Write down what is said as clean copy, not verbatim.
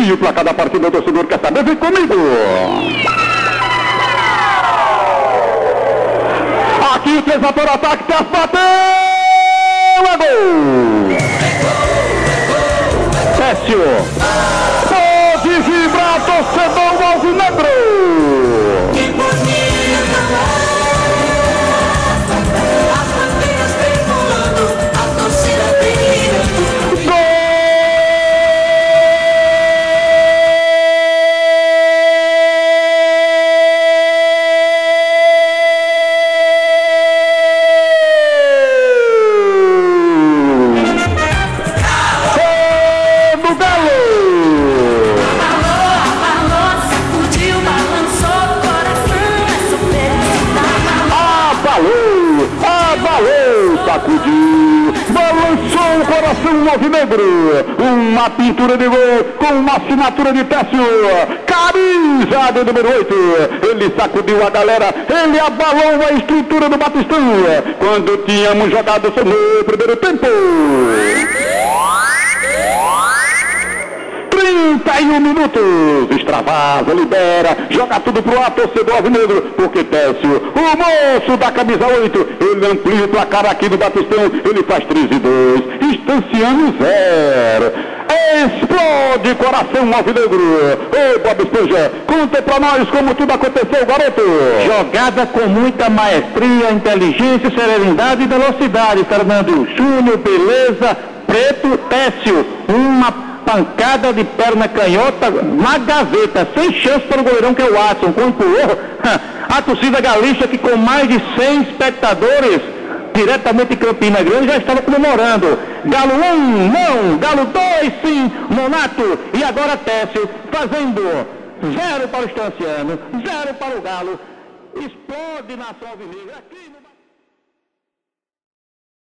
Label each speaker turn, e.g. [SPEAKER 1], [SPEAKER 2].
[SPEAKER 1] E o placar da partida, o torcedor quer saber? Vem comigo! Aqui fez a por ataque, Técio bateu! É gol! Técio! Pode vibrar, torcedor alvinegro!
[SPEAKER 2] Que bonito! As bandeiras vem voando, a torcida brilha.
[SPEAKER 1] Gol! Sacudiu, balançou o coração alvinegro, uma pintura de gol com uma assinatura de Técio, camisa de número 8, ele sacudiu a galera, ele abalou a estrutura do Batistão, quando tínhamos jogado só no primeiro tempo. 31 minutos, extravasa, libera, joga tudo pro ar, torcedor alvinegro, porque Técio, o moço da camisa 8, ele amplia o placar aqui do Batistão, ele faz 3-2, instanciando 0. Explode coração alvinegro. Ô Bob Esponja, conta pra nós como tudo aconteceu, garoto.
[SPEAKER 3] Jogada com muita maestria, inteligência, serenidade e velocidade, Fernando. Júnior, beleza, Preto, Técio, uma pancada de perna canhota na gaveta, sem chance para o goleirão que é o Watson, quando pulou, a torcida gaúcha que com mais de 100 espectadores, diretamente em Campina Grande, já estava comemorando. Galo 1, não, Galo 2, sim, Nonato, e agora Técio, fazendo 0 para o Estanciano, 0 para o Galo, explode na alvinegra aqui no...